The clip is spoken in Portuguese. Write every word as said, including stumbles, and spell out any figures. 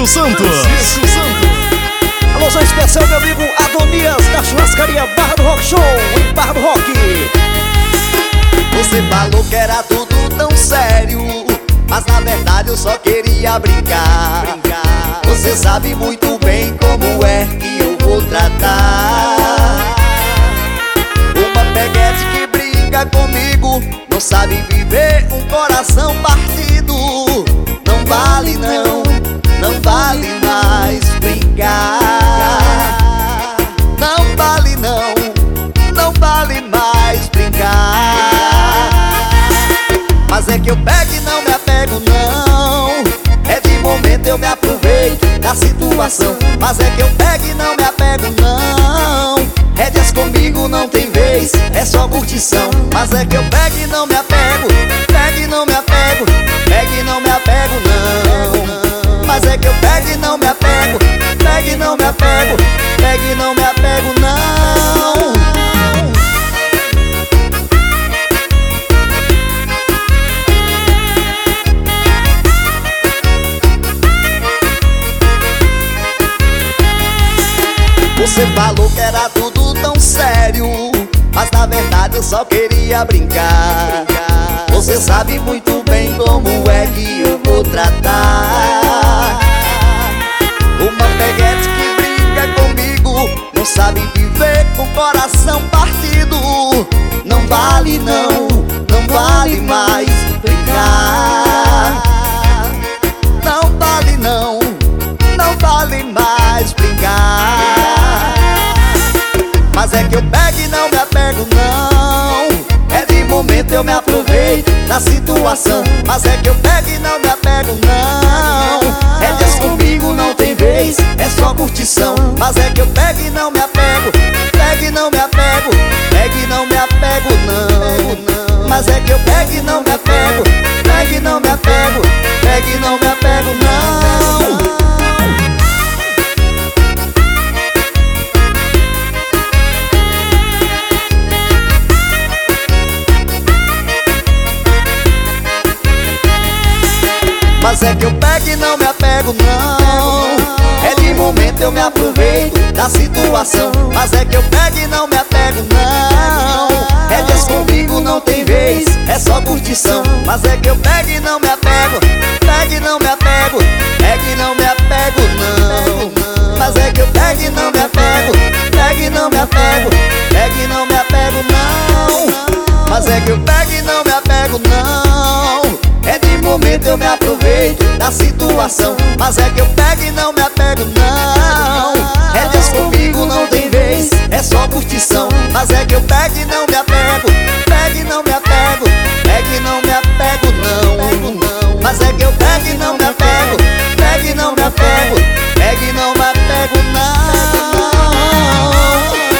Francisco Santos. Francisco Santos. Alôzão especial, meu amigo Adonias, da churrascaria Barra do Rock Show, em Barra do Rock. Você falou que era tudo tão sério, mas na verdade eu só queria brincar. brincar. Você sabe muito bem como é que eu vou tratar uma peguete que brinca comigo, não sabe viver um coração partido. Não vale não, não vale mais brincar. Não vale não, não vale mais brincar. Mas é que eu pego e não me apego não, é de momento eu me aproveito da situação. Mas é que eu pego e não me apego não, rédeas comigo não tem vez, é só curtição. Mas é que eu pego e não me apego, pego e não me apego, pego e não me apego não. Mas é que eu pego e não me apego, pego e não me apego, pego e não me apego não. Você falou que era tudo tão sério, mas na verdade eu só queria brincar. Você sabe muito bem como é que eu vou tratar uma peguete que brinca comigo, não sabe viver com o coração partido. Não vale não, não vale mais brincar. Não vale não, não vale mais brincar. Mas é que eu pego e não me apego não, é de momento eu me aproveito da situação. Mas é que eu pego e não me apego não, rédeas comigo não tem vez, é só curtição. Mas é que eu pego e não me apego, pego e não me apego, pego e não me apego não. Mas é que eu pego e não me apego, pego e não me apego, pego e não me apego não. Mas é que eu pego e não me apego não, é de momento eu me aproveito da situação. Mas é que eu pego e não me apego não, rédeas comigo não tem vez, é só curtição. Mas é que eu pego e não me apego, pego e não me apego, pego e não me apego não. Mas é que eu pego e não me apego, pego e não me apego, pego e não me apego não. Mas é que eu pego e não me apego não, é de momento eu me aproveito da situação. Mas é que eu pego e não me apego não, rédeas comigo não tem vez, é só curtição. Mas é que eu pego e não me apego, pego e não me apego, pego e não me apego não. Mas é que eu pego e não me apego, pego e não me apego, pego e não me apego não.